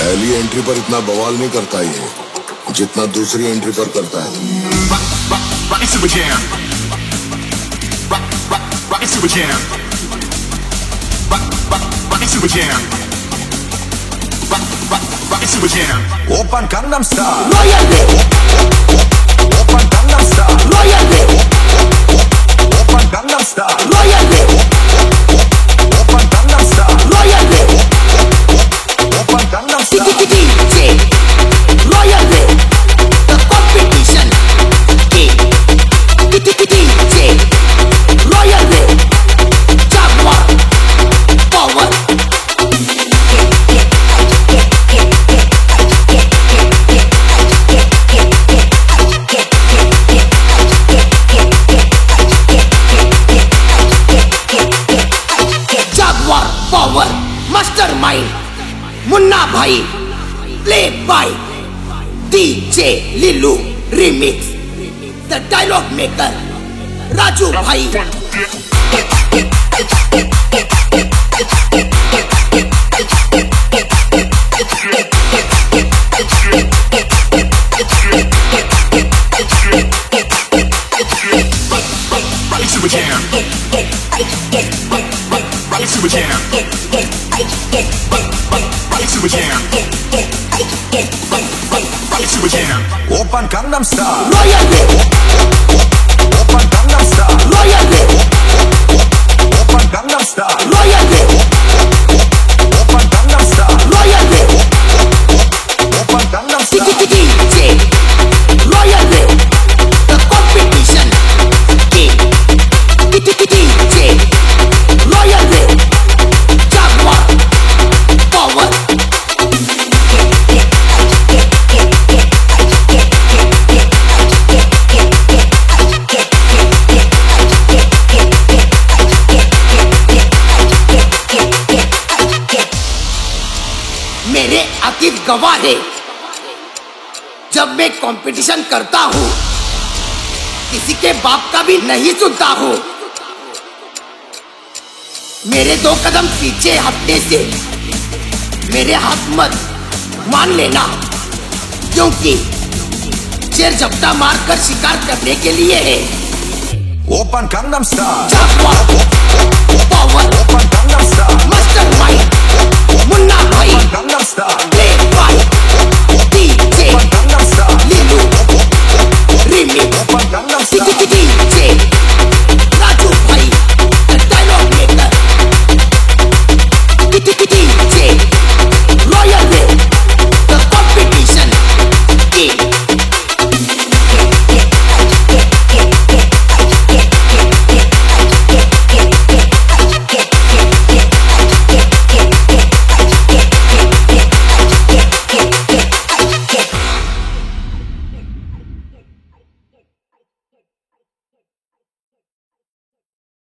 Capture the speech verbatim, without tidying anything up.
पहली एंट्री पर इतना बवाल नहीं करता ये जितना दूसरी एंट्री पर करता है। Rock it super jam. Rock, rock, rock it super jam. Rock, rock, rock it super jam. Rock, rock, rock it super jam. Open Gangnam Style. Royal Way. Open Gangnam Style. Royal Way. Open Gangnam Style. Royal Way. Open Gangnam Style. Royal Way. Open Gangnam Style. D J Royal Way. The competition. D J Royal Way. Jaguar Power. Jaguar Power. Mastermind. Munna Bhai. Play by D J Lilu Remix. The dialogue maker Raju Bhai. Rock it super jam. Rock it super jam. Rock it super jam. Rock it super jam. Open Gangnam Style. Royal Way. Open Gangnam Style. Royal Way. Open Gangnam Style. Royal Way. Open Gangnam Style. Royal Way. Open Gangnam Style. D J Royal Way. The competition. D J Royal Way. Jaguar Power. मेरे अतीत गवाह है, जब मैं competition करता हूँ किसी के बाप का भी नहीं सुनता हूँ। मेरे दो कदम पीछे हटने से मेरे हाथ मत मान लेना, क्योंकि शेर झपटा मारकर शिकार करने के लिए है। Open Gangnam Style. Jaguar Power. Open Gangnam Style. Mastermind. Munna Bhai. Gangnam Style. Play by D J Gangnam Style. Lilu Remix. Open Gangnam Style. D J